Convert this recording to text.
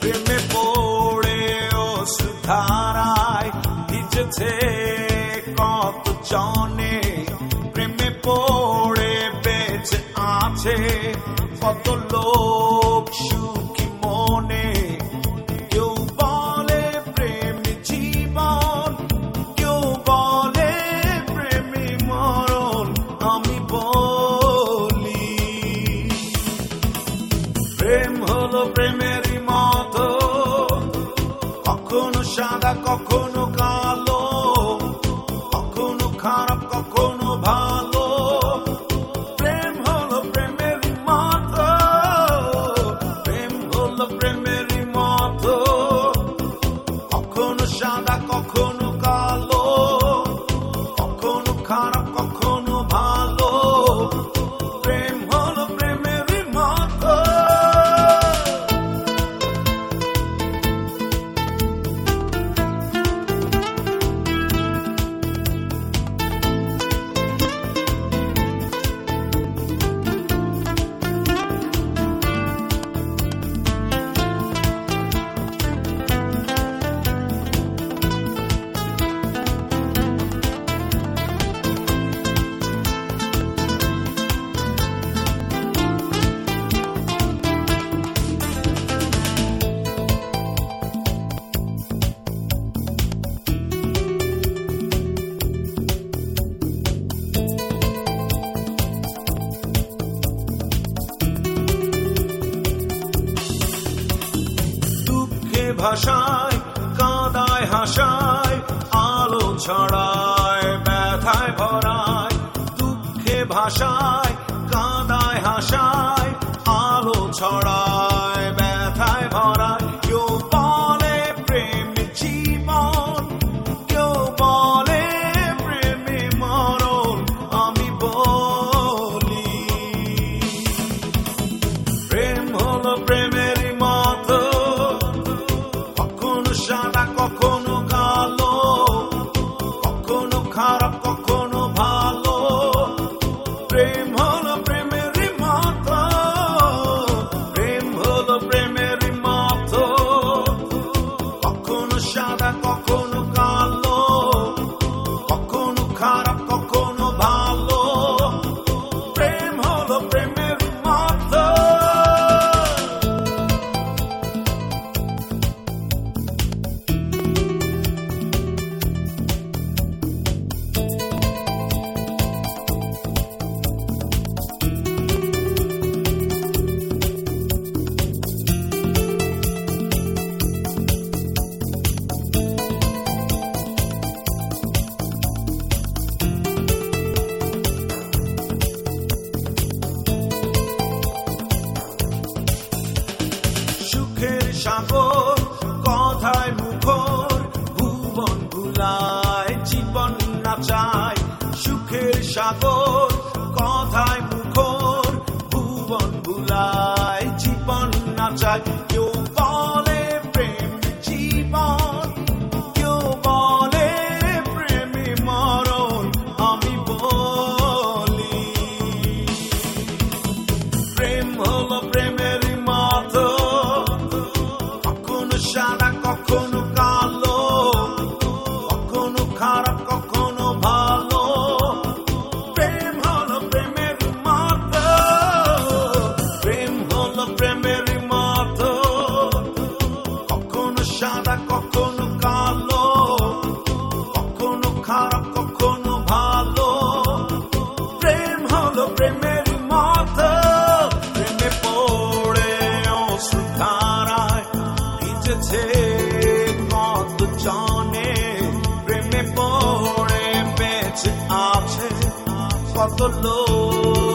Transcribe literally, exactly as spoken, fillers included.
প্রেমে পড়ে অশ্রুধারায় ভিজেছে কত জনে, প্রেমে পড়ে বেঁচে আছে কত লোক সুখী মনে। কেউ বলে প্রেম জীবন, কেউ বলে প্রেমে মরণ, আমি বলি প্রেম হলো প্রেমেরই মতো, কখনো সাদা কখনো কালো, কখনো খারাপ কখনো ভালো। প্রেম হলো প্রেমেরই মতো, প্রেম হলো প্রেমেরই মতো, কখনো সাদা কখনো কালো, কখনো খারাপ কখনো ভালো। প্রেম হলো প্রেমেরই মতো। ভাষায় কাঁদায় হাসায় আলো ছড়ায় ব্যথায় ভরায়, দুঃখে ভাষায় কাঁদায় হাসায় আলো ছড়ায় ব্যথায় ভরায়। কেউ বলে প্রেম জীবন, কেউ বলে প্রেমে মরণ, আমি বলি প্রেম হলো প্রেমেরই মতো, সাদা কখনো কালো, কখনো খারাপ কখনো ভালো। প্রেম হলো প্রেমেরই মতো, প্রেম হলো প্রেমেরই মতো, কখনো সাদা কখনো কালো, কখনো খারাপ কখনো ভালো। প্রেম হলো প্রেমেরই মতো। সাগর কথায় মুখর ভুবন ভুলায় জীবন নাচায়, সুখের সাগর কথায় মুখর ভুবন ভুলায় জীবন নাচায়। কেউ বলে প্রেম জীবন, কেউ বলে প্রেমে মরণ, আমি বলি প্রেম হলো প্রেমেরই মতো, সাদা কখনো কালো, কখনো খারাপ কখনো ভালো। প্রেম হলো প্রেমের মতো, প্রেম হলো প্রেমের মতো, কখনো সাদা কখনো কালো, কখনো খারাপ কখনো ভালো। প্রেম হলো প্রেমের মতো। প্রেমে পড়ে অশ্রুধারায় ভিজেছে কত জনে, প্রেমে পড়ে বেঁচে আছে কত লোক